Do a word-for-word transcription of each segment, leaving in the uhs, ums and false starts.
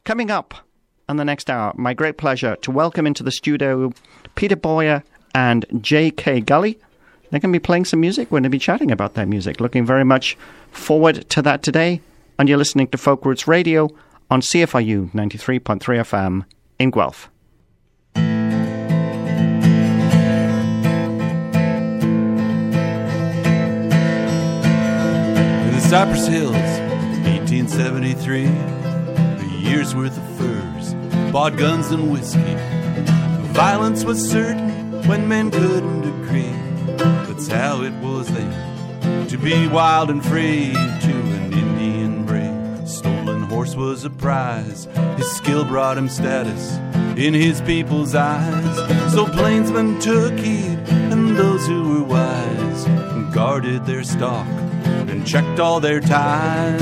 Coming up on the next hour, my great pleasure to welcome into the studio Peter Boyer and J K Gully. They're going to be playing some music. We're going to be chatting about their music. Looking very much forward to that today. And you're listening to Folk Roots Radio on C F I U ninety-three point three F M in Guelph. In the Cypress Hills, eighteen seventy-three, a year's worth of furs, bought guns and whiskey. Violence was certain when men couldn't agree. That's how it was then, to be wild and free, to an Indian brave. Stolen horse was a prize, his skill brought him status in his people's eyes. So plainsmen took heed, and those who were wise guarded their stock and checked all their ties.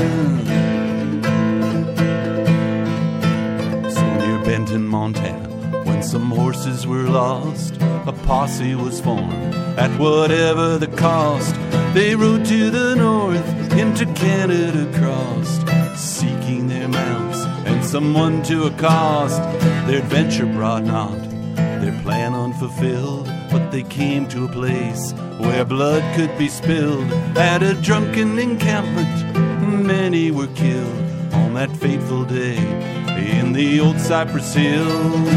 So near Benton, Montana, when some horses were lost, a posse was formed at whatever the cost. They rode to the north, into Canada crossed, seeking their mounts and someone to accost. Their adventure brought not their plan unfulfilled, but they came to a place where blood could be spilled. At a drunken encampment, many were killed on that fateful day in the old Cypress Hills.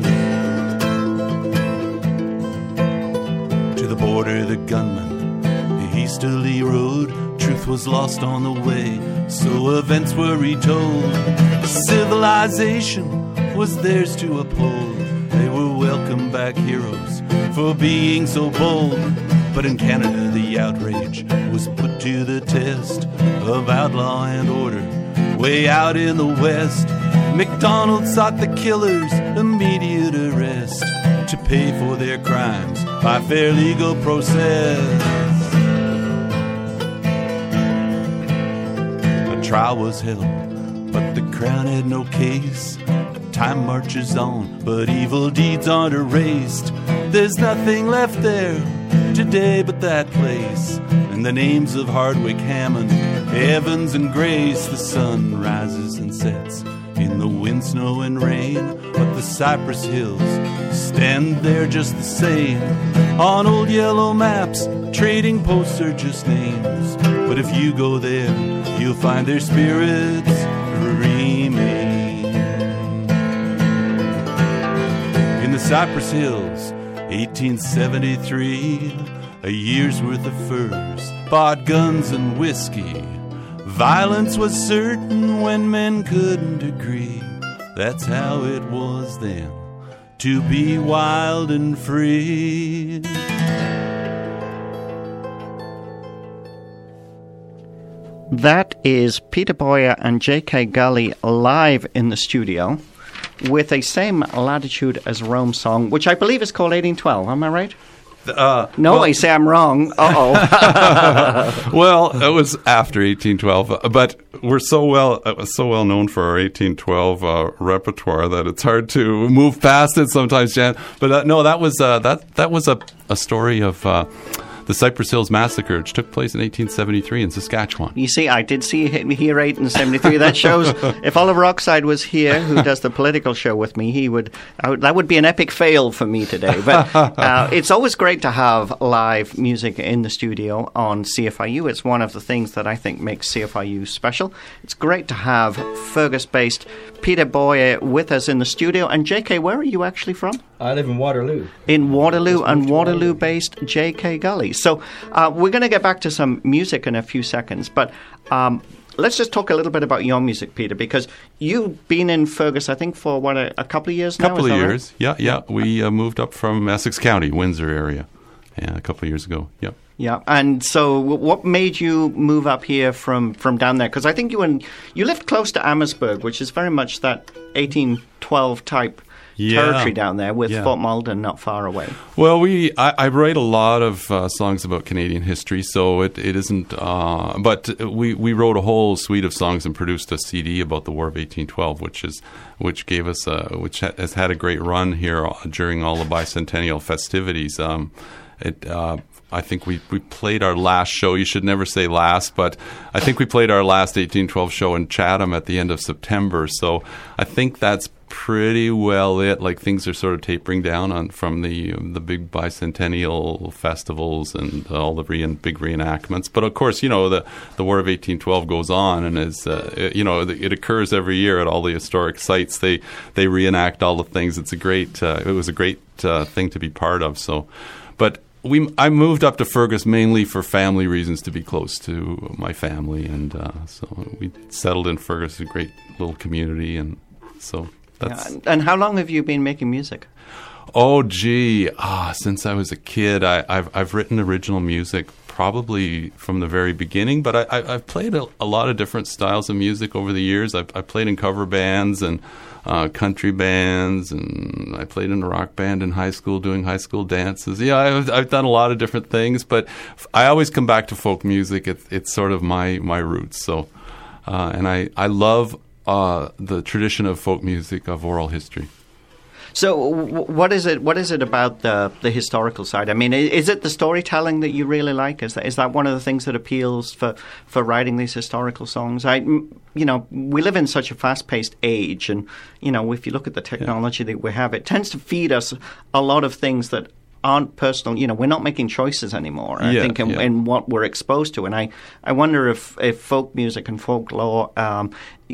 To the border the gunman hastily rode. Truth was lost on the way, so events were retold. Civilization was theirs to uphold. They were welcome back heroes for being so bold. But in Canada the outrage was put to the test of outlaw and order. Way out in the west, MacDonald sought the killers' immediate arrest to pay for their crimes by fair legal process. A trial was held, but the Crown had no case. Time marches on, but evil deeds aren't erased. There's nothing left there today but that place, and the names of Hardwick, Hammond, Evans, and Grace. The sun rises and sets in the wind, snow, and rain, but the Cypress Hills stand there just the same. On old yellow maps, trading posts are just names, but if you go there, you'll find their spirits remain. In the Cypress Hills, eighteen seventy-three, a year's worth of furs, bought guns and whiskey. Violence was certain when men couldn't agree. That's how it was then, to be wild and free. That is Peter Boyer and J K Gully live in the studio with a same latitude as Rome song, which I believe is called eighteen twelve. Am I right? Uh, no, well, I say I'm wrong. Uh-oh. Well, it was after eighteen twelve, but we're so well uh, so well known for our eighteen twelve uh, repertoire that it's hard to move past it sometimes, Jan. But uh, no, that was uh, that that was a, a story of uh, the Cypress Hills Massacre, which took place in eighteen seventy-three in Saskatchewan. You see, I did see him here eighteen seventy-three. That shows if Oliver Oxide was here, who does the political show with me, he would, I would that would be an epic fail for me today. But uh, it's always great to have live music in the studio on C F I U. It's one of the things that I think makes C F I U special. It's great to have Fergus-based Peter Boyer with us in the studio. And J K, where are you actually from? I live in Waterloo. In Waterloo, and Waterloo-based J K Gully. So uh, we're going to get back to some music in a few seconds, but um, let's just talk a little bit about your music, Peter, because you've been in Fergus, I think, for, what, a, a couple of years now? A couple of years, right? yeah, yeah. We uh, moved up from Essex County, Windsor area, yeah, a couple of years ago, yep. Yeah, and so what made you move up here from, from down there? Because I think you and you lived close to Amherstburg, which is very much that eighteen twelve type yeah. territory down there, with yeah. Fort Malden not far away. Well, we I, I write a lot of uh, songs about Canadian history, so it, it isn't. Uh, but we, we wrote a whole suite of songs and produced a C D about the War of eighteen twelve, which is which gave us a, which ha- has had a great run here during all the bicentennial festivities. Um, it. Uh, I think we, we played our last show. You should never say last, but I think we played our last eighteen twelve show in Chatham at the end of September. So I think that's pretty well it. Like, things are sort of tapering down on from the um, the big bicentennial festivals and all the re- big reenactments. But of course, you know, the the War of eighteen twelve goes on, and is uh, it, you know, it occurs every year at all the historic sites. They they reenact all the things. It's a great. Uh, it was a great uh, thing to be part of. So, but. We, I moved up to Fergus mainly for family reasons, to be close to my family, and uh, so we settled in Fergus, a great little community, and so that's. Yeah. And how long have you been making music? Oh, gee, ah, since I was a kid, I, I've I've written original music probably from the very beginning, but I, I, I've played a, a lot of different styles of music over the years. I've, I've played in cover bands and uh, country bands, and I played in a rock band in high school doing high school dances. Yeah, I've, I've done a lot of different things, but I always come back to folk music. It, it's sort of my, my roots. So, uh, and I, I love uh, the tradition of folk music, of oral history. So, w- what is it? What is it about the the historical side? I mean, is it the storytelling that you really like? Is that is that one of the things that appeals for, for writing these historical songs? I, you know, we live in such a fast paced age, and you know, if you look at the technology yeah. that we have, it tends to feed us a lot of things that aren't personal. You know, we're not making choices anymore, I yeah, think, in, yeah. in what we're exposed to. And I, I wonder if, if folk music and folklore um,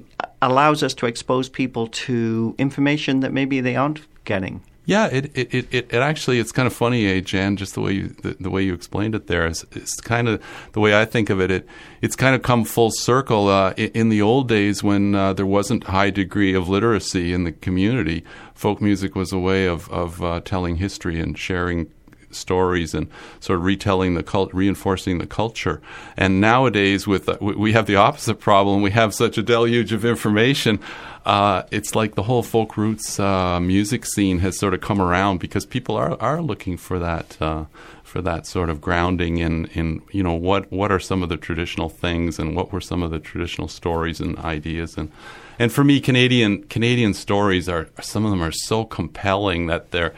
allows us to expose people to information that maybe they aren't getting. Yeah, it it, it, it actually, it's kind of funny, eh, Jan, just the way you the, the way you explained it there. Is, it's kind of the way I think of it. It it's kind of come full circle. Uh, in, in the old days, when uh, there wasn't high degree of literacy in the community, folk music was a way of of uh, telling history and sharing stories and sort of retelling the cult, reinforcing the culture. And nowadays, with uh, we have the opposite problem. We have such a deluge of information. Uh, it's like the whole folk roots uh, music scene has sort of come around because people are, are looking for that uh, for that sort of grounding in, in you know what what are some of the traditional things and what were some of the traditional stories and ideas. and and for me, Canadian Canadian stories are some of them are so compelling that they're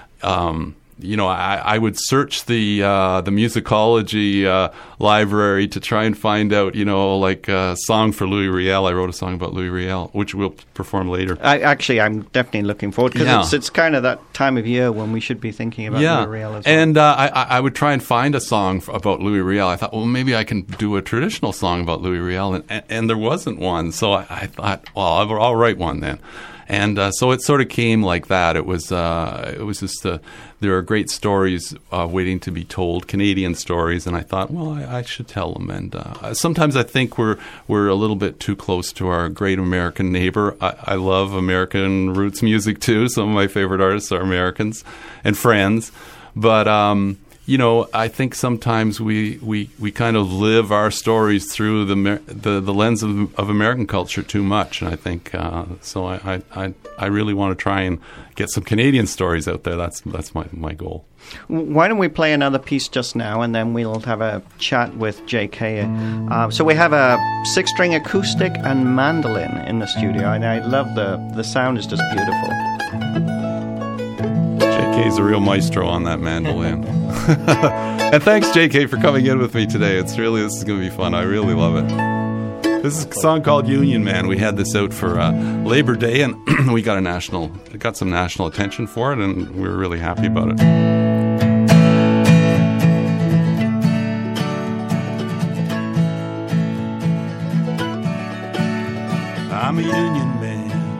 um, you know, I, I would search the uh, the musicology uh, library to try and find out, you know, like a song for Louis Riel. I wrote a song about Louis Riel, which we'll perform later. I, actually, I'm definitely looking forward because yeah. it's, it's kind of that time of year when we should be thinking about yeah. Louis Riel as well. And uh, I, I would try and find a song for, about Louis Riel. I thought, well, maybe I can do a traditional song about Louis Riel, and, and, and there wasn't one. So I, I thought, well, I'll, I'll write one then. And uh, so it sort of came like that. It was uh, it was just uh, there are great stories uh, waiting to be told, Canadian stories, and I thought, well, I, I should tell them. And uh, sometimes I think we're we're a little bit too close to our great American neighbor. I, I love American roots music too. Some of my favorite artists are Americans and friends, but. Um, You know, I think sometimes we, we, we kind of live our stories through the the, the lens of, of American culture too much, and I think uh, so. I, I I really want to try and get some Canadian stories out there. That's that's my, my goal. Why don't we play another piece just now, and then we'll have a chat with J K. Uh, so we have a six-string acoustic and mandolin in the studio, and I love the the sound is just beautiful. J K's a real maestro on that mandolin. And thanks, J K, for coming in with me today. It's really, this is going to be fun. I really love it. This is a song called Union Man. We had this out for uh, Labor Day, and we got a national, got some national attention for it, and we were really happy about it. I'm a union man.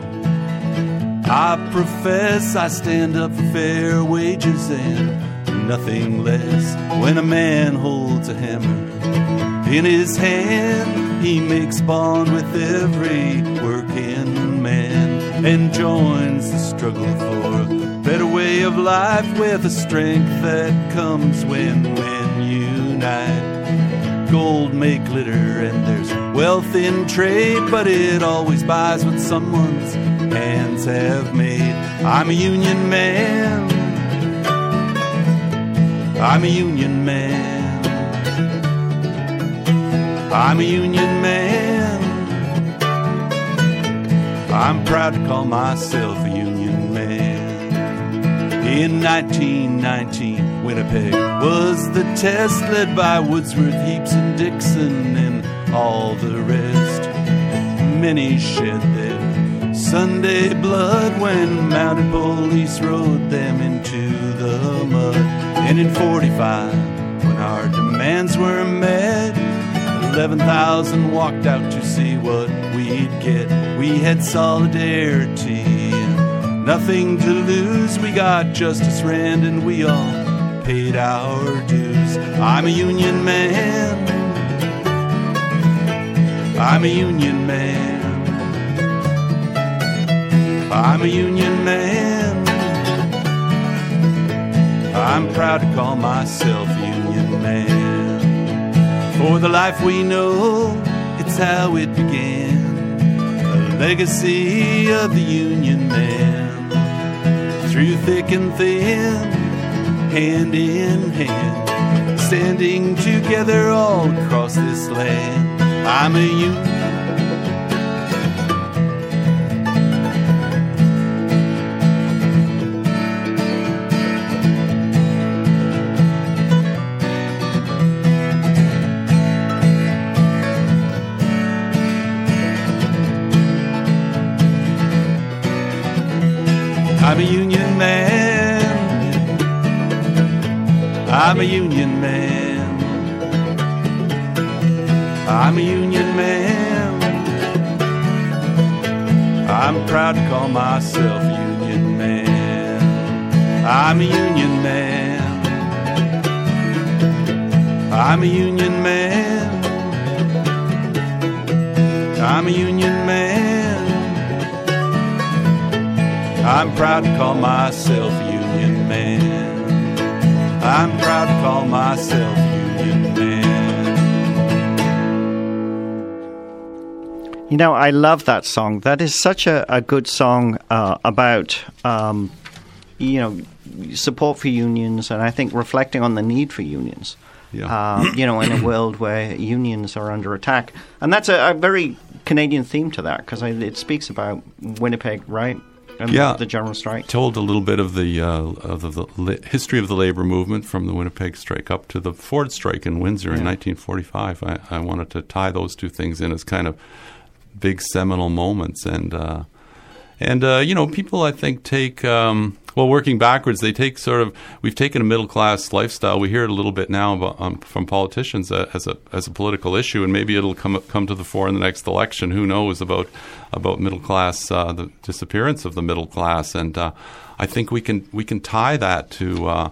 I profess I stand up for fair wages and nothing less. When a man holds a hammer in his hand, he makes bond with every working man and joins the struggle for a better way of life with a strength that comes when men unite. Gold may glitter and there's wealth in trade, but it always buys what someone's hands have made. I'm a union man. I'm a union man. I'm a union man. I'm proud to call myself a union man. In nineteen nineteen, Winnipeg was the test, led by Woodsworth, Heaps, and Dixon, and all the rest. Many shed their Sunday blood when mounted police rode them into the mud. And in forty-five, when our demands were met, eleven thousand walked out to see what we'd get. We had solidarity, nothing to lose. We got Justice Rand and we all paid our dues. I'm a union man. I'm a union man. I'm a union man. I'm proud to call myself union man. For the life we know, it's how it began. The legacy of the union man. Through thick and thin, hand in hand, standing together all across this land. I'm a union. I'm a union man. I'm a union man. I'm a union man. I'm proud to call myself union man. I'm a union man. I'm a union man. I'm a union man. I'm proud to call myself union man. I'm proud to call myself union man. You know, I love that song. That is such a, a good song uh, about, um, you know, support for unions, and I think reflecting on the need for unions. Yeah. Uh, you know, in a world where unions are under attack. And that's a, a very Canadian theme to that, because it speaks about Winnipeg, right? And yeah, the general strike. Told a little bit of the uh, of the, the li- history of the labor movement from the Winnipeg strike up to the Ford strike in Windsor yeah. in nineteen forty-five. I, I wanted to tie those two things in as kind of big seminal moments, and uh, and uh, you know, people I think take um, well, working backwards, they take sort of we've taken a middle class lifestyle. We hear it a little bit now about, um, from politicians uh, as a as a political issue, and maybe it'll come come to the fore in the next election. Who knows about about middle class, uh, the disappearance of the middle class, and uh, I think we can we can tie that to uh,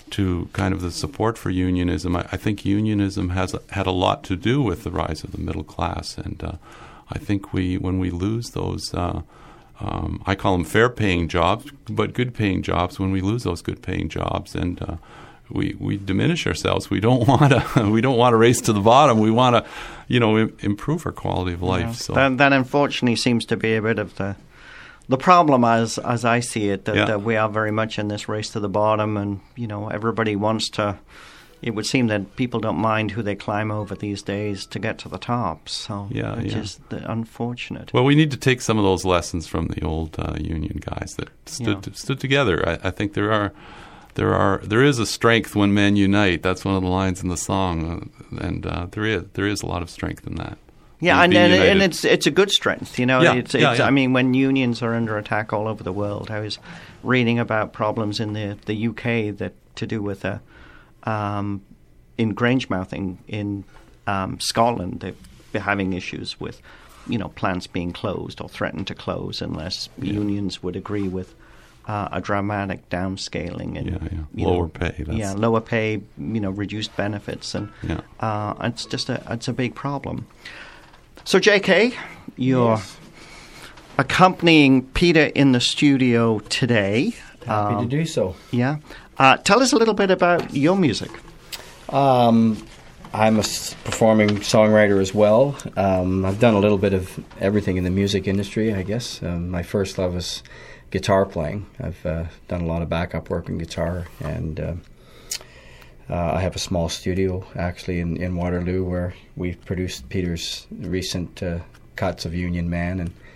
to kind of the support for unionism. I, I think unionism has a, had a lot to do with the rise of the middle class, and uh, I think we when we lose those. Uh, Um, I call them fair-paying jobs, but good-paying jobs. When we lose those good-paying jobs, and uh, we we diminish ourselves, we don't want to. We don't want to race to the bottom. We want to, you know, im- improve our quality of life. Yeah. So that, that unfortunately seems to be a bit of the the problem, as as I see it. That, yeah. that we are very much in this race to the bottom, and you know, everybody wants to. It would seem that people don't mind who they climb over these days to get to the top. So yeah, it's yeah. just unfortunate. Well, we need to take some of those lessons from the old uh, union guys that stood Yeah. stood together. I, I think there are there are there is a strength when men unite. That's one of the lines in the song, uh, and uh, there is there is a lot of strength in that. Yeah, and, and and it's it's a good strength, you know. Yeah, it's, yeah, it's, yeah. I mean, when unions are under attack all over the world, I was reading about problems in the, the U K that to do with a. Um, in Grangemouth in, in um, Scotland, they're having issues with, you know, plants being closed or threatened to close unless yeah. unions would agree with uh, a dramatic downscaling and yeah, yeah. lower know, pay. That's yeah, lower pay, you know, reduced benefits, and yeah. uh, it's just a it's a big problem. So, J K, you're yes. accompanying Peter in the studio today. Happy um, to do so. Yeah, uh, tell us a little bit about your music. Um, I'm a s- performing songwriter as well. Um, I've done a little bit of everything in the music industry, I guess. Um, my first love was guitar playing. I've uh, done a lot of backup work on guitar, and uh, uh, I have a small studio actually in, in Waterloo where we've produced Peter's recent uh, cuts of Union Man, and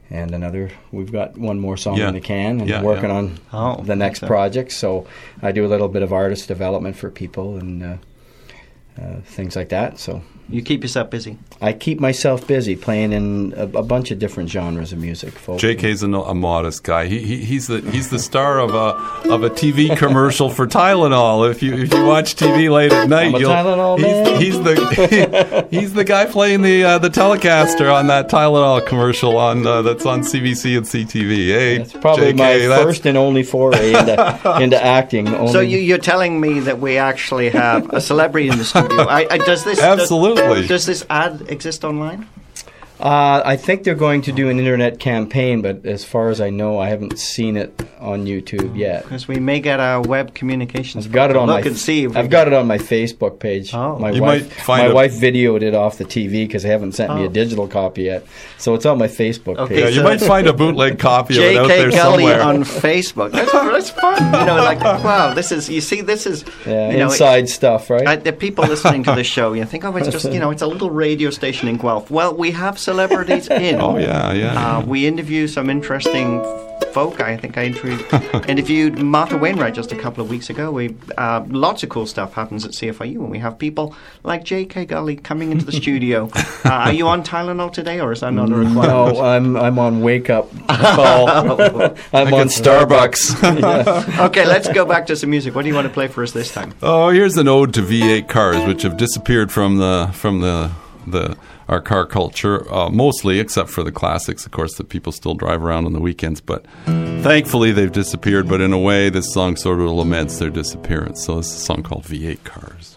and another. We've got one more song Yeah. in the can, and Yeah, working yeah. on Oh, the next so- project. So I do a little bit of artist development for people and uh, uh, things like that. So You keep yourself busy. I keep myself busy playing in a, a bunch of different genres of music. Folk. J K's a, no- a modest guy. He, he he's the he's the star of a of a T V commercial for Tylenol. If you if you watch T V late at night, I'm a you'll, Tylenol he's, man. he's the he's the guy playing the uh, the Telecaster on that Tylenol commercial on uh, that's on C B C and C T V. Hey, That's probably J K, my that's- first and only foray into, into acting. Only So you, you're telling me that we actually have a celebrity in the studio. I, I, does this Absolutely. Does, does this ad exist online? Uh, I think they're going to do an internet campaign, but as far as I know, I haven't seen it on YouTube yet. Because we may get our web communications. I've got it on look my. and see. If we I've got it on my Facebook page. Oh. My You wife, might find my a- wife videoed it off the T V because they haven't sent me Oh. a digital copy yet. So it's on my Facebook Okay, Yeah, page. you so might find a bootleg copy of it J out K there Gully somewhere. on Facebook. That's, that's fun. You know, like wow, this is. You see, this is. Yeah, you know, inside stuff, right? Uh, the people listening to this show, you think, oh, it's just, you know, it's a little radio station in Guelph. Well, we have celebrities in. Oh yeah, yeah. Uh, we interview some interesting folk. I think I interviewed, interviewed Martha Wainwright just a couple of weeks ago. We uh, lots of cool stuff happens at C F I U, and we have people like J K Gully coming into the studio. Uh, are you on Tylenol today, or is that not a requirement? No, I'm I'm on wake up call. I'm on it's Starbucks. Yeah. Okay, let's go back to some music. What do you want to play for us this time? Oh, here's an ode to V eight cars, which have disappeared from the from the the our car culture, uh, mostly, except for the classics, of course, that people still drive around on the weekends. But thankfully, they've disappeared. But in a way, this song sort of laments their disappearance. So this is a song called V eight Cars.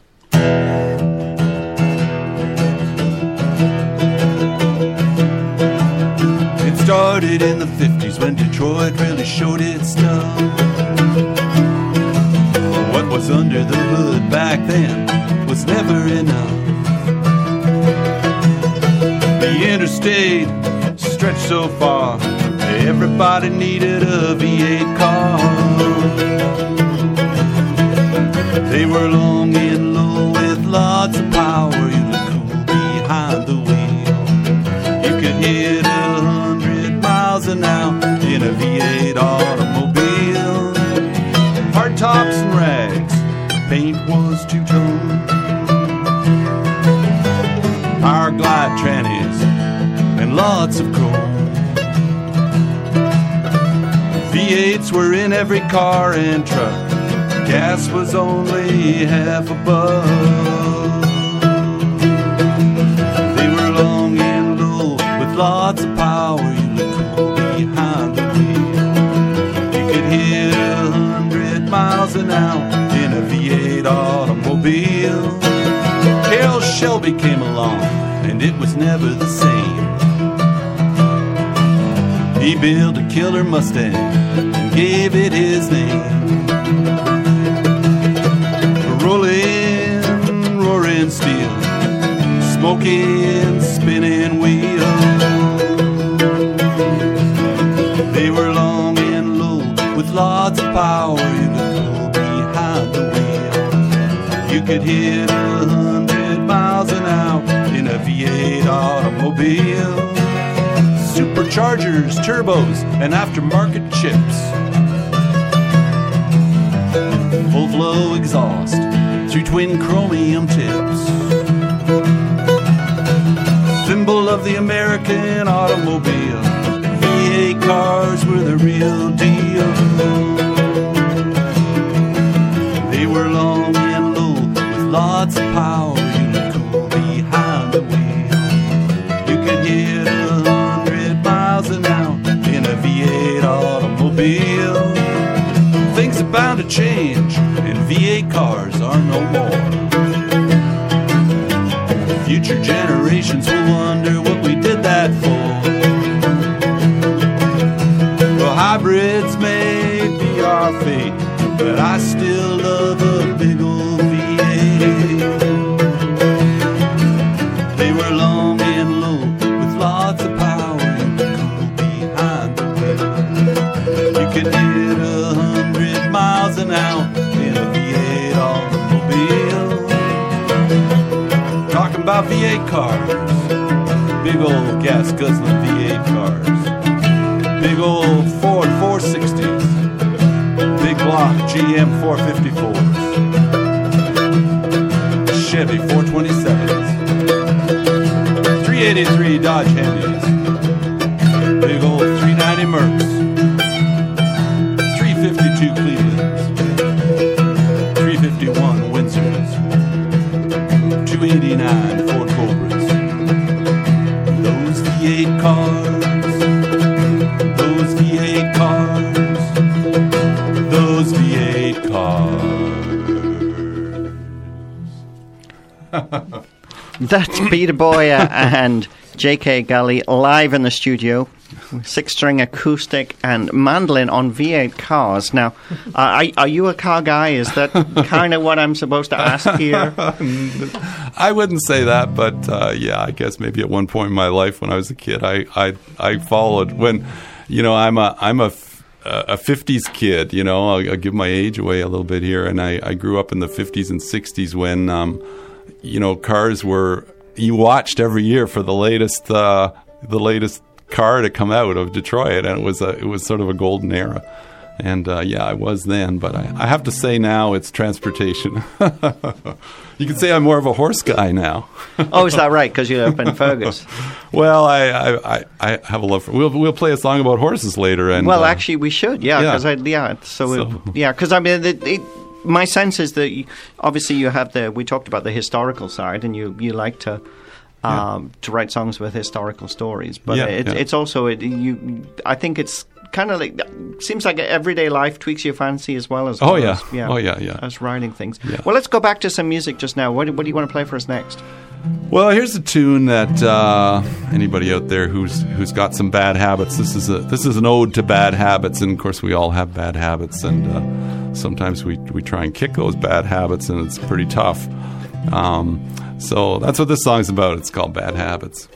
It started in the fifties when Detroit really showed its stuff. What was under the hood back then was never enough. The interstate stretched so far, everybody needed a V eight car. They were long and low with lots of power. You looked cool behind the wheel. You could hit a hundred miles an hour in a V eight automobile. Hard tops and rags, paint was two-tone. Power glide trannies and lots of chrome. V eights were in every car and truck. Gas was only half a buck. They were long and low with lots of power. You looked cool behind the wheel. You could hit a hundred miles an hour in a V eight automobile. Carroll Shelby came along and it was never the same. He built a killer Mustang and gave it his name. Rolling, roaring steel, smoking, spinning wheel. They were long and low with lots of power. You could pull behind the wheel. You could hit a hundred miles an hour in a V eight automobile. Superchargers, turbos, and aftermarket chips. Full flow exhaust through twin chromium tips. Symbol of the American automobile. V eight cars were the real deal. They were long and low with lots of power. You looked cool behind the wheel. You could hit a hundred miles an hour in a V eight automobile. Things are bound to change, and V eight cars are no more. Future generations will wonder what we did that for. Well, hybrids may be our fate, but I still love a big old V eight. They were long and low with lots of power. You could cool behind the wheel. You could hit a hundred miles an hour in a V eight automobile. Talking about V eight cars, big old gas guzzling V eight cars. Big old Ford four sixties. Big block G M four fifty-fours. Chevy four twenty-sevens. three eighty-three Dodge Handys. Big old three ninety Mercs. three fifty-two Clevelands. three fifty-one Windsors. two eighty-nine Ford Cobras. Those V eight cars. Those V eight cars. Those V eight cars. That's Peter Boyer and J K Gully live in the studio, six-string acoustic and mandolin on V eight cars. Now, uh, are, are you a car guy? Is that kind of what I'm supposed to ask here? I wouldn't say that, but uh, yeah, I guess maybe at one point in my life when I was a kid, I I, I followed when, you know, I'm a I'm a a fifties kid. You know, I'll, I'll give my age away a little bit here, and I, I grew up in the fifties and sixties when. Um, You know, cars were, you watched every year for the latest uh, the latest car to come out of Detroit, and it was a, it was sort of a golden era. And uh, yeah, I was then, but I, I have to say now it's transportation. You could say I'm more of a horse guy now. Oh, is that right? Because you're up in Fergus. Well, I, I, I have a love for. We'll we'll play a song about horses later. And well, uh, actually, we should. Yeah, because yeah. I yeah. So, So- it, yeah, because I mean, it, it, my sense is that you, obviously you have the. We talked about the historical side, and you you like to. Um, to write songs with historical stories, but Yeah, it, yeah. it's also it, you. I think it's kind of like seems like everyday life tweaks your fancy as well as Oh, well yeah. as, yeah, Oh, yeah, yeah. as writing things. Yeah. Well, let's go back to some music just now. What, what do you want to play for us next? Well, here's a tune that uh, anybody out there who's who's got some bad habits. This is a this is an ode to bad habits, and of course we all have bad habits, and uh, sometimes we we try and kick those bad habits, and it's pretty tough. Um, so that's what this song's about. It's called Bad Habits.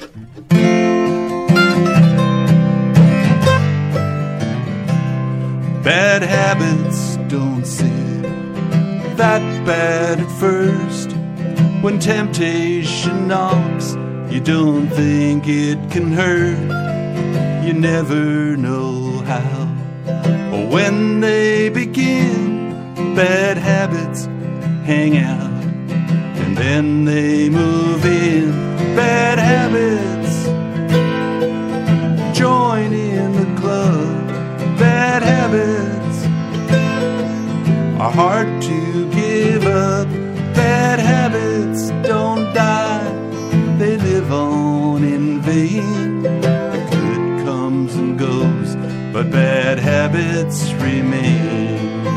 Bad habits don't seem that bad at first. When temptation knocks, you don't think it can hurt. You never know how or when they begin. Bad habits hang out and then they move in. Bad habits join in the club. Bad habits are hard to give up. Bad habits don't die, they live on in vain. The good comes and goes, but bad habits remain.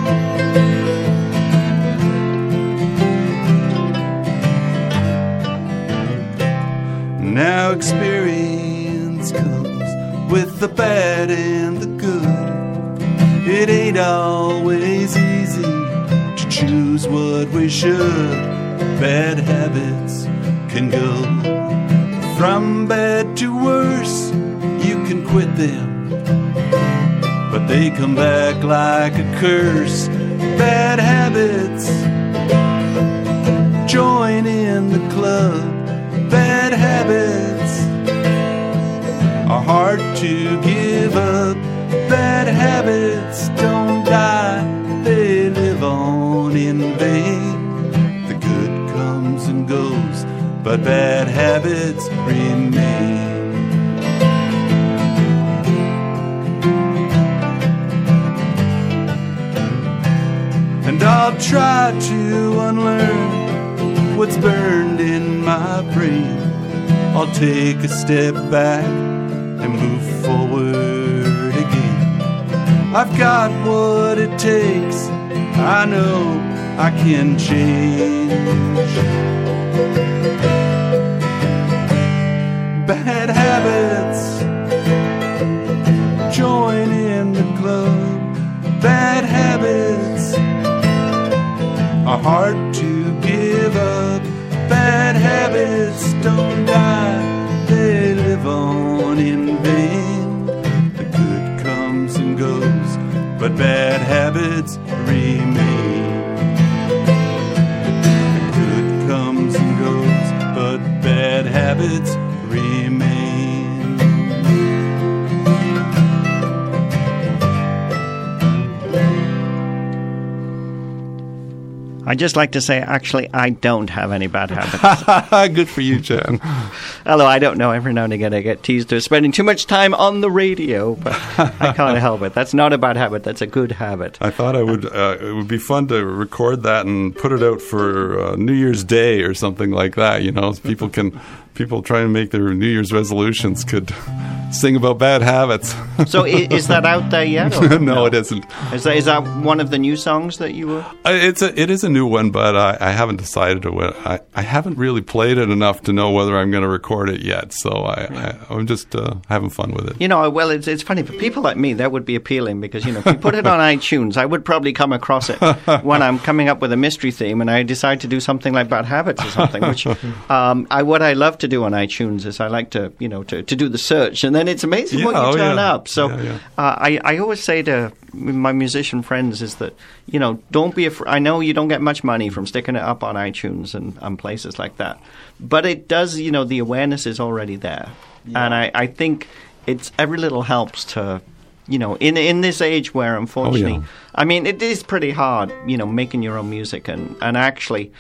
Now experience comes with the bad and the good. It ain't always easy to choose what we should. Bad habits can go from bad to worse. You can quit them, but they come back like a curse. Bad habits join in the club. Bad habits are hard to give up. Bad habits don't die, they live on in vain. The good comes and goes, but bad habits remain. And I'll try to unlearn what's burned in my brain. I'll take a step back and move forward again. I've got what it takes, I know I can change. Bad habits join in the club. Bad habits are hard to give up. Bad habits don't die, they live on in vain. The good comes and goes, but bad habits remain. The good comes and goes, but bad habits remain. I just like to say, actually, I don't have any bad habits. Good for you, Jan. Although I don't know, every now and again I get teased for spending too much time on the radio, but I can't help it. That's not a bad habit. That's a good habit. I thought I would. Uh, it would be fun to record that and put it out for uh, New Year's Day or something like that. You know, people can people try and make their New Year's resolutions could sing about bad habits. So is, is that out there yet? Or no, no, it isn't. Is that is that one of the new songs that you were? Uh, It's a it is a new one, but I, I haven't decided to. I I haven't really played it enough to know whether I'm going to record it yet. So I, I I'm just uh, having fun with it. You know, well, it's it's funny for people like me. That would be appealing because you know, if you put it on iTunes, I would probably come across it when I'm coming up with a mystery theme, and I decide to do something like bad habits or something. Which um, I what I love to do on iTunes is I like to you know to, to do the search, and then it's amazing Yeah, what you oh, turn yeah. up. So Yeah, yeah. Uh, I I always say to my musician friends is that you know don't be afraid. I know you don't get much money from sticking it up on iTunes and, and places like that, but it does. You know the awareness is already there, and I, I think it's every little helps to. You know, in in this age where unfortunately, Oh, yeah. I mean, it is pretty hard. You know, making your own music and and actually.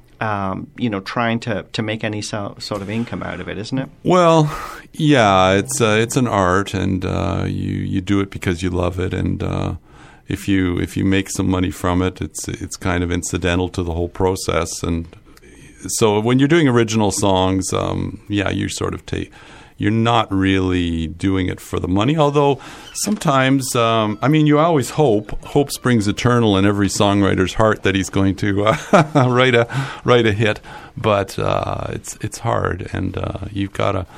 Um, you know, trying to, to make any so, sort of income out of it, isn't it? Well, yeah, it's uh, it's an art, and uh, you you do it because you love it, and uh, if you if you make some money from it, it's it's kind of incidental to the whole process. And so when you're doing original songs, um, yeah, you sort of take. You're not really doing it for the money, although sometimes, um, I mean, you always hope. Hope springs eternal in every songwriter's heart that he's going to uh, write a write a hit. But uh, it's it's hard, and uh, you've got to,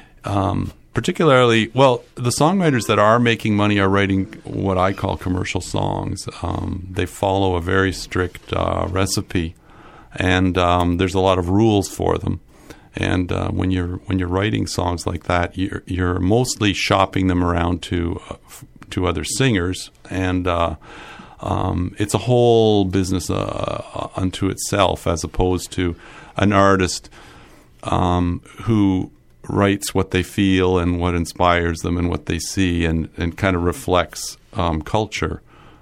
um, particularly, well, the songwriters that are making money are writing what I call commercial songs. Um, they follow a very strict uh, recipe, and um, there's a lot of rules for them. And uh, when you're when you're writing songs like that, you're you're mostly shopping them around to uh, f- to other singers, and uh, um, it's a whole business uh, unto itself, as opposed to an artist um, who writes what they feel and what inspires them and what they see, and, and kind of reflects um, culture.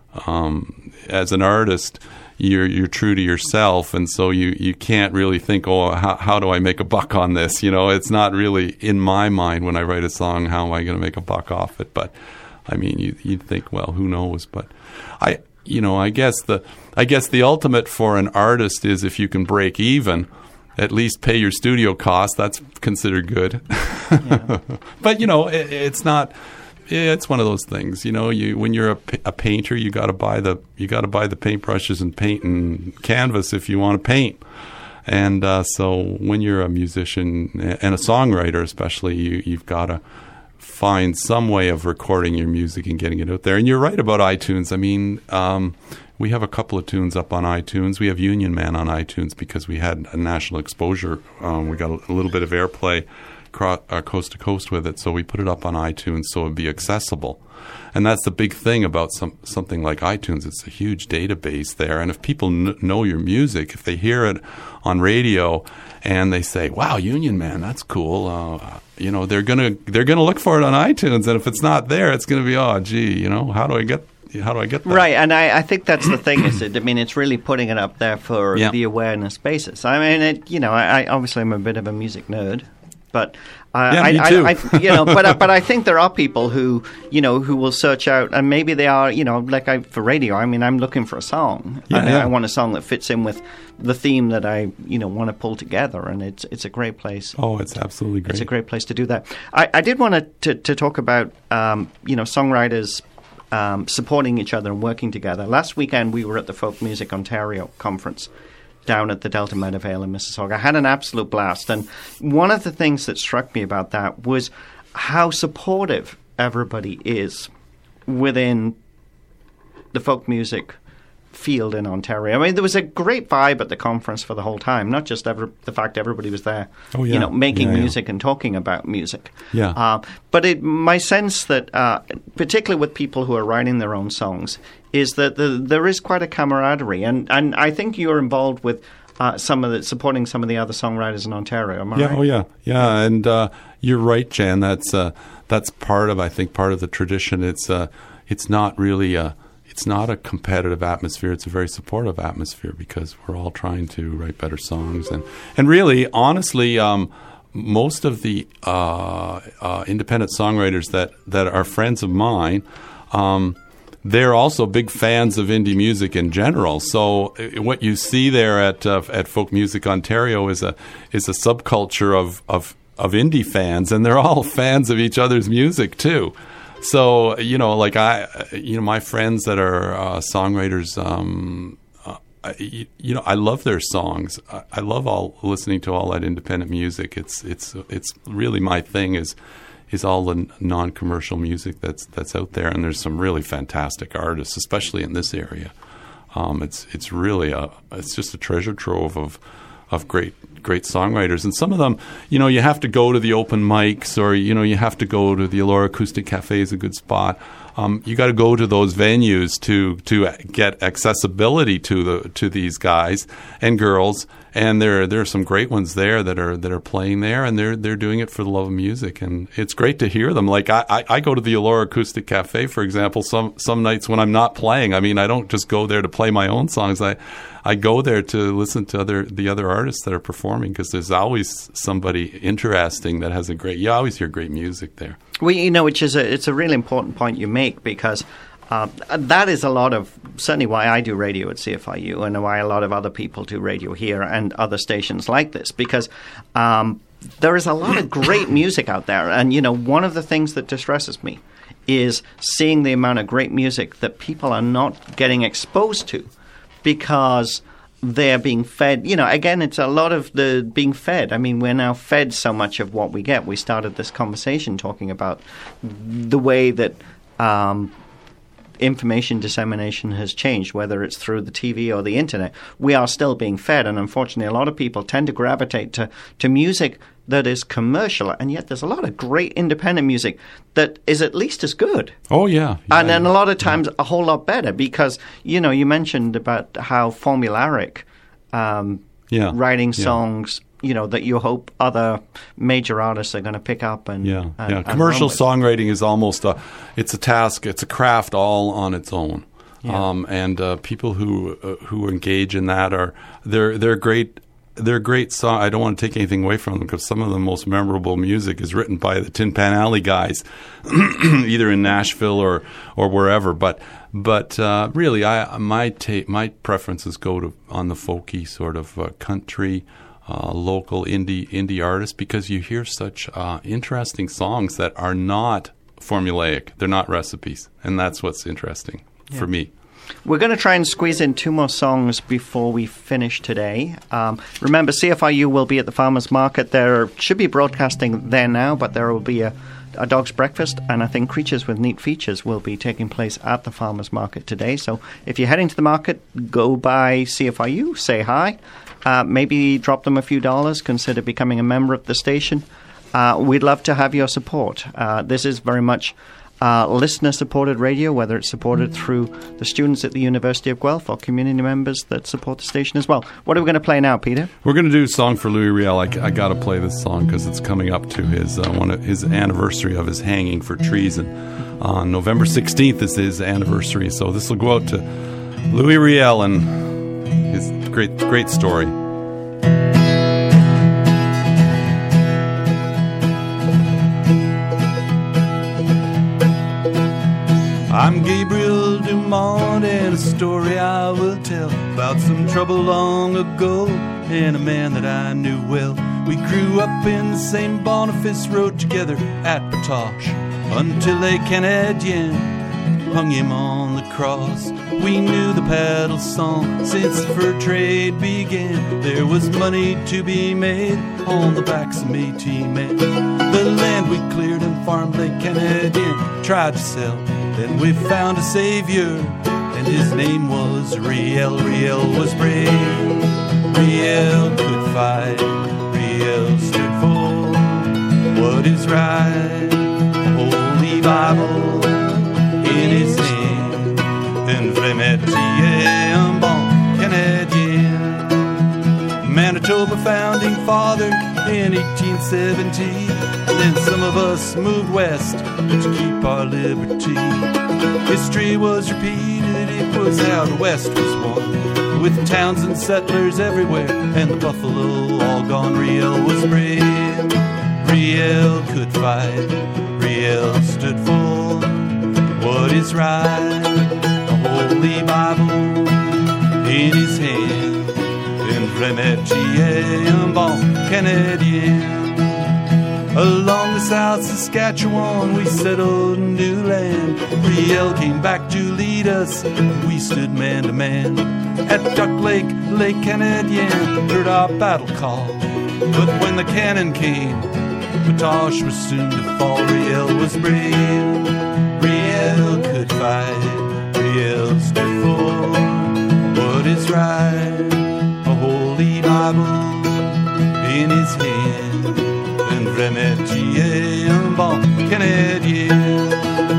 Um, as an artist, you're you're true to yourself, and so you, you can't really think, oh, how, how do I make a buck on this? You know, it's not really in my mind when I write a song, how am I going to make a buck off it? But I mean, you you think, well, who knows? But I, you know, I guess the I guess the ultimate for an artist is if you can break even, at least pay your studio costs. That's considered good. Yeah. But you know, it, it's not. Yeah, it's one of those things, you know. You when you're a, a painter, you got to buy the you got to buy the paintbrushes and paint and canvas if you want to paint. And uh, so when you're a musician and a songwriter, especially, you you've got to find some way of recording your music and getting it out there. And you're right about iTunes. I mean, um, we have a couple of tunes up on iTunes. We have Union Man on iTunes because we had a national exposure. Um, we got a, a little bit of airplay. Cross, uh, coast to coast with it, so we put it up on iTunes so it'd be accessible. And that's the big thing about some something like iTunes. It's a huge database there, and if people kn- know your music, if they hear it on radio and they say, "Wow, Union Man, that's cool," uh, you know, they're gonna they're gonna look for it on iTunes, and if it's not there, it's gonna be, oh, gee, you know, how do I get how do I get that? Right, and I, I think that's the thing. Is it? I mean, it's really putting it up there for Yeah. the awareness basis. I mean, it, you know, I, I obviously I'm a bit of a music nerd. But uh, Yeah, I, me too. I, I, you know, but uh, but I think there are people who, you know, who will search out, and maybe they are, you know, like I for radio. I mean, I'm looking for a song. Yeah, and yeah. I want a song that fits in with the theme that I, you know, want to pull together, and it's it's a great place. Oh, it's absolutely great. It's a great place to do that. I, I did want to, to to talk about, um, you know, songwriters um, supporting each other and working together. Last weekend we were at the Folk Music Ontario conference down at the Delta Meadowvale in Mississauga. I had an absolute blast. And one of the things that struck me about that was how supportive everybody is within the folk music field in Ontario. I mean, there was a great vibe at the conference for the whole time, not just ever, the fact everybody was there, Oh, yeah. you know, making Yeah, yeah. music and talking about music. Yeah. Uh, but it, my sense that, uh, particularly with people who are writing their own songs, is that the, there is quite a camaraderie. And, and I think you're involved with uh, some of the, supporting some of the other songwriters in Ontario. Am I Yeah, right? oh yeah, yeah, and uh, you're right, Jan. That's uh, that's part of I think part of the tradition. It's uh, it's not really a it's not a competitive atmosphere. It's a very supportive atmosphere because we're all trying to write better songs. And, and really, honestly, um, most of the uh, uh, independent songwriters that, that are friends of mine, um, they're also big fans of indie music in general. So uh, what you see there at uh, at Folk Music Ontario is a is a subculture of, of of indie fans, and they're all fans of each other's music too. So you know, like I, you know, my friends that are uh, songwriters. Um, I, you know, I love their songs. I, I love all listening to all that independent music. It's it's it's really my thing. Is is all the non-commercial music that's that's out there, and there's some really fantastic artists, especially in this area. Um, it's it's really a it's just a treasure trove of of great great songwriters, and some of them, you know, you have to go to the open mics, or you know, you have to go to the Elora Acoustic Cafe is a good spot. Um, you got to go to those venues to to get accessibility to the to these guys and girls, and there there are some great ones there that are that are playing there, and they're they're doing it for the love of music, and it's great to hear them. Like I, I, I go to the Elora Acoustic Cafe, for example, some some nights when I'm not playing. I mean, I don't just go there to play my own songs. I I go there to listen to other the other artists that are performing, because there's always somebody interesting that has a great. You always hear great music there. Well, you know, which is a it's a really important point you make, because uh, that is a lot of certainly why I do radio at C F I U, and why a lot of other people do radio here and other stations like this, because um, there is a lot of great music out there. And, you know, one of the things that distresses me is seeing the amount of great music that people are not getting exposed to because they're being fed. You know, again, it's a lot of the being fed. I mean, we're now fed so much of what we get. We started this conversation talking about the way that um, information dissemination has changed, whether it's through the T V or the internet. We are still being fed, and unfortunately, a lot of people tend to gravitate to, to music that is commercial, and yet there's a lot of great independent music that is at least as good. Oh, yeah. yeah and then yeah. a lot of times yeah. a whole lot better, because, you know, you mentioned about how formulaic um, yeah. writing yeah. songs, you know, that you hope other major artists are going to pick up. And Yeah, and, yeah. and Commercial run with. songwriting is almost a, it's a task, it's a craft all on its own. Yeah. Um, and uh, people who uh, who engage in that are, they're, they're great. They're great song. I don't want to take anything away from them, because some of the most memorable music is written by the Tin Pan Alley guys, either in Nashville or, or wherever. But but uh, really, I my ta- my preferences go to on the folky sort of uh, country, uh, local indie indie artists, because you hear such uh, interesting songs that are not formulaic. They're not recipes, and that's what's interesting yeah. for me. We're going to try and squeeze in two more songs before we finish today. Um, remember, C F I U will be at the Farmers Market. There should be broadcasting there now, but there will be a, a dog's breakfast, and I think Creatures with Neat Features will be taking place at the Farmers Market today. So if you're heading to the market, go by C F I U, say hi, uh, maybe drop them a few dollars, consider becoming a member of the station. Uh, we'd love to have your support. Uh, this is very much Uh, listener-supported radio, whether it's supported through the students at the University of Guelph or community members that support the station as well. What are we going to play now, Peter? We're going to do a song for Louis Riel. I, I got to play this song because it's coming up to his uh, one of his anniversary of his hanging for treason. On November sixteenth is his anniversary, so this will go out to Louis Riel and his great great story. I'm Gabriel Dumont, and a story I will tell about some trouble long ago and a man that I knew well. We grew up in the same Boniface Road together at Patoche until a Canadian hung him on the cross. We knew the paddle song since the fur trade began. There was money to be made on the backs of Métis men. The land we cleared and farmed, the Canadian tried to sell. Then we found a savior, and his name was Riel. Riel was brave, Riel could fight, Riel stood for what is right. Holy Bible in his hand, un vrai métier, un bon Canadien. Manitoba founding father in eighteen seventy. Then some of us moved west to keep our liberty. History was repeated, it was how the West was won, with towns and settlers everywhere, and the buffalo all gone. Riel was brave, Riel could fight, Riel stood for what is right. The Holy Bible in his hand, and Remetier, un bon Canadien. Along the South Saskatchewan we settled new land. Riel came back to lead us, we stood man to man. At Duck Lake, Lake Canadien, heard our battle call. But when the cannon came, Batoche was soon to fall. Riel was brave, Riel could fight, Riel stood for what is right. A Holy Bible in his hand, and Remetier, un bon Canadien.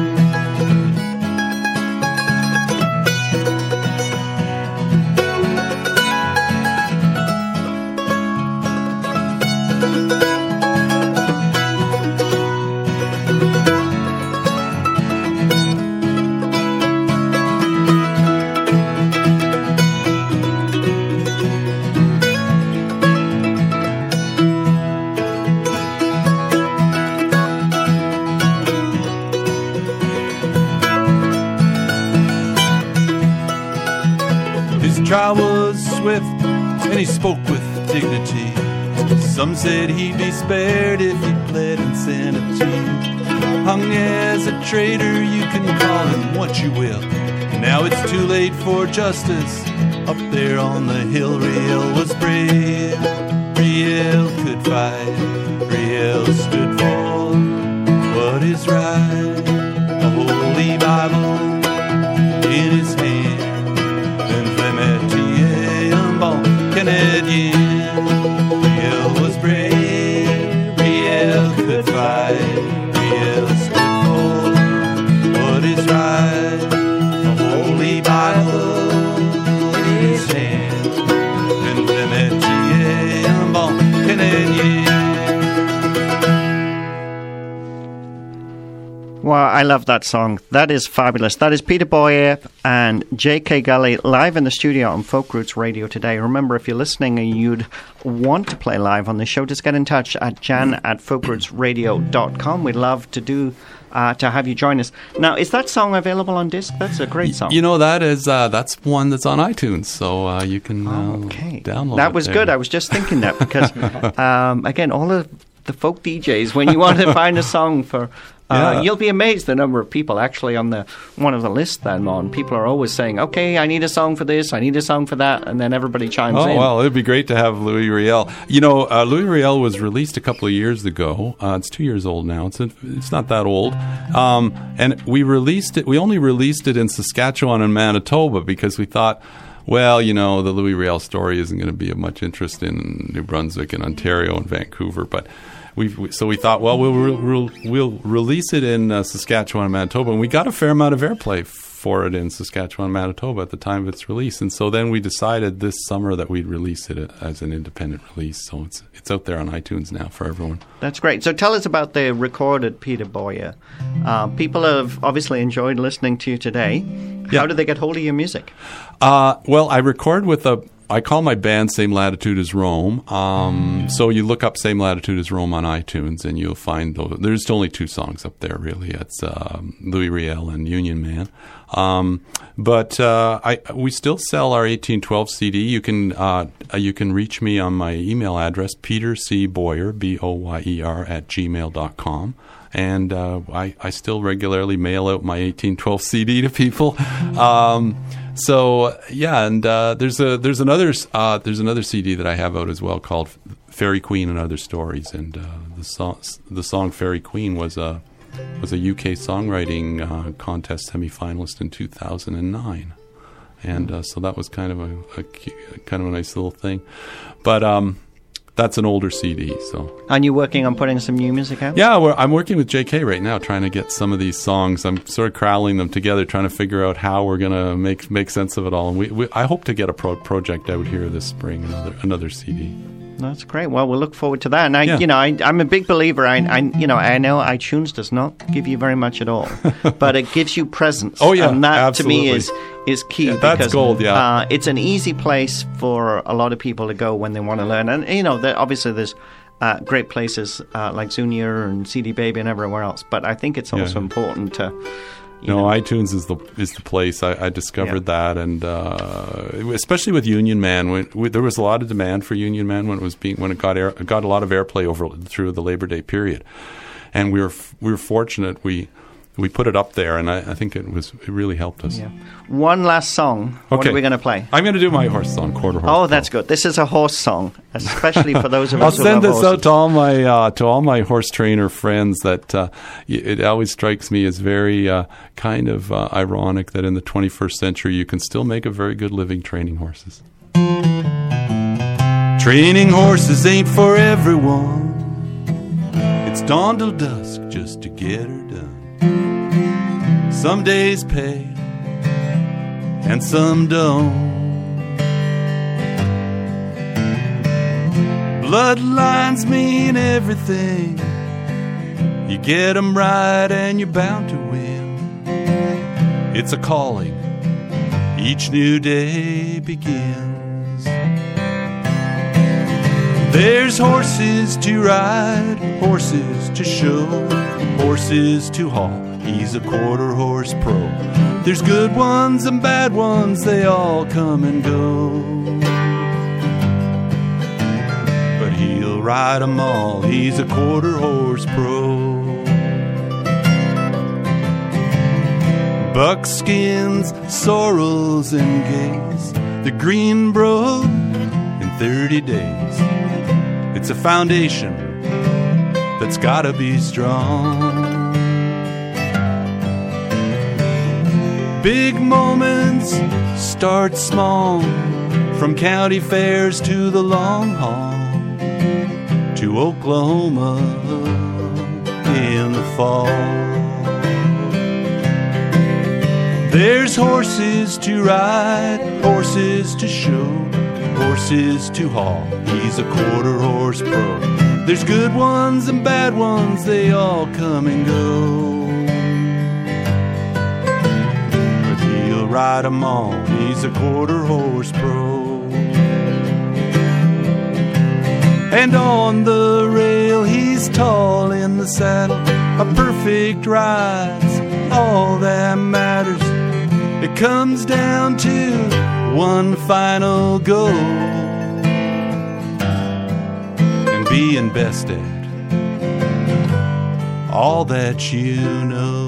Trial was swift, and he spoke with dignity. Some said he'd be spared if he pled insanity. Hung as a traitor, you can call him what you will. Now it's too late for justice. Up there on the hill, Riel was brave, Riel could fight, Riel stood for what is right. A Holy Bible in his hand, Canadien. Riel was brave, Riel could fight, Riel stood for what is right. A Holy Bible in his hand, and Remetier, un bon Canadien. Wow, I love that song. That is fabulous. That is Peter Boyer and J K Gully live in the studio on Folk Roots Radio today. Remember, if you're listening and you'd want to play live on the show, just get in touch at jan at folk roots radio dot com. We'd love to do uh, to have you join us. Now, is that song available on disc? That's a great song. You know, that is uh, that's one that's on iTunes, so uh, you can uh, okay. download that it was there. Good. I was just thinking that because, um, again, all of the folk D Js, when you want to find a song for... Uh, Yeah. you'll be amazed the number of people actually on the one of the lists that I'm on. People are always saying, okay, I need a song for this, I need a song for that, and then everybody chimes Oh, in. well, it'd be great to have Louis Riel. You know, uh, Louis Riel was released a couple of years ago. Uh, it's two years old now. It's a, it's not that old. Um, and we released it, we only released it in Saskatchewan and Manitoba because we thought, well, you know, the Louis Riel story isn't going to be of much interest in New Brunswick and Ontario and Vancouver, but... We've, so we thought, well, we'll, we'll, we'll release it in uh, Saskatchewan and Manitoba. And we got a fair amount of airplay for it in Saskatchewan and Manitoba at the time of its release. And so then we decided this summer that we'd release it as an independent release. So it's it's out there on iTunes now for everyone. That's great. So tell us about the recorded Peter Boyer. Uh, people have obviously enjoyed listening to you today. Yeah. How do they get hold of your music? Uh, well, I record with a... I call my band Same Latitude as Rome. Um, so you look up Same Latitude as Rome on iTunes and you'll find those. There's only two songs up there, really. It's uh, Louis Riel and Union Man. Um, but uh, I, we still sell our eighteen twelve C D. You can uh, you can reach me on my email address, Peter C. Boyer, B O Y E R, at gmail dot com. And uh, I, I still regularly mail out my eighteen twelve C D to people. Um, so yeah, and uh, there's a there's another uh, there's another C D that I have out as well called Fairy Queen and Other Stories. And uh, the song the song Fairy Queen was a was a U K songwriting uh, contest semifinalist in two thousand nine, and uh, so that was kind of a, a kind of a nice little thing. But um, that's an older C D. So, and you working on putting some new music out? Yeah, we're, I'm working with J K right now, trying to get some of these songs. I'm sort of corralling them together, trying to figure out how we're gonna make make sense of it all. And we, we I hope to get a pro- project out here this spring, another another C D. That's great. Well, we'll look forward to that. And I, Yeah. you know, I, I'm a big believer. I, I, you know, I know iTunes does not give you very much at all, but it gives you presence. Oh, yeah, and that absolutely. to me is is key. Yeah, that's because, gold, yeah. uh, it's an easy place for a lot of people to go when they want to learn. And you know, there, obviously, there's uh, great places uh, like Zunia and C D Baby and everywhere else. But I think it's also Yeah. important to. You No, know, iTunes is the is the place. I, I discovered that, and uh, especially with Union Man, when we, there was a lot of demand for Union Man when it was being when it got air, it got a lot of airplay over through the Labor Day period, and we were we were fortunate we we put it up there, and I, I think it was it really helped us. Yeah. One last song. What Okay. are we going to play? I'm going to do my horse song, Quarter Horse. Oh, that's good. This is a horse song, especially for those of I'll us who send love this horses. out to all my uh, to all my horse trainer friends. That uh, y- it always strikes me as very uh, kind of uh, ironic that in the twenty-first century you can still make a very good living training horses. Training horses ain't for everyone. It's dawn till dusk just to get her done. Some days pay and some don't. Bloodlines mean everything. You get 'em right and you're bound to win. It's a calling. Each new day begins. There's horses to ride, horses to show, horses to haul. He's a quarter horse pro. There's good ones and bad ones, they all come and go. But he'll ride 'em all, he's a quarter horse pro. Buckskins, sorrels, and gays, the green broke in thirty days. It's a foundation that's gotta be strong. Big moments start small, from county fairs to the long haul, to Oklahoma in the fall. There's horses to ride, horses to show, horses to haul. He's a quarter horse pro. There's good ones and bad ones, they all come and go. But he'll ride 'em all, he's a quarter horse pro. And on the rail he's tall in the saddle, a perfect ride's all that matters. It comes down to one final goal, and being best at all that you know.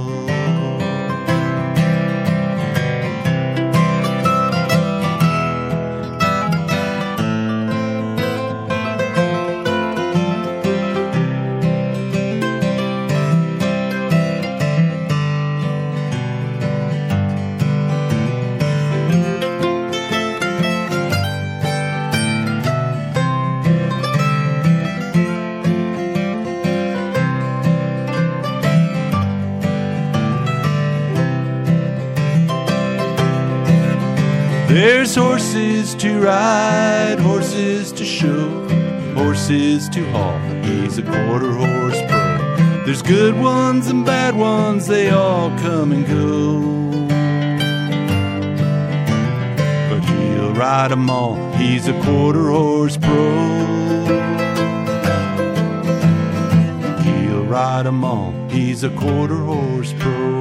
There's horses to ride, horses to show, horses to haul. He's a quarter horse pro. There's good ones and bad ones, they all come and go. But he'll ride 'em all, he's a quarter horse pro. He'll ride 'em all, he's a quarter horse pro.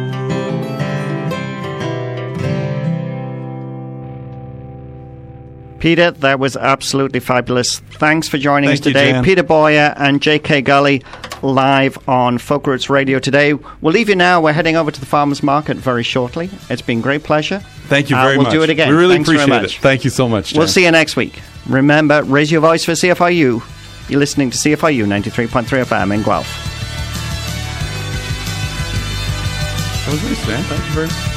Peter, that was absolutely fabulous. Thanks for joining Thank us you, today. Jan. Peter Boyer and J K Gully live on Folk Roots Radio today. We'll leave you now. We're heading over to the Farmers Market very shortly. It's been a great pleasure. Thank you Uh, very we'll much. do it again. We really Thanks very appreciate much. it. Thank you so much, Jan. We'll see you next week. Remember, raise your voice for C F I U. You're listening to C F I U ninety-three point three F M in Guelph. That was nice, Jan. Thank you very much.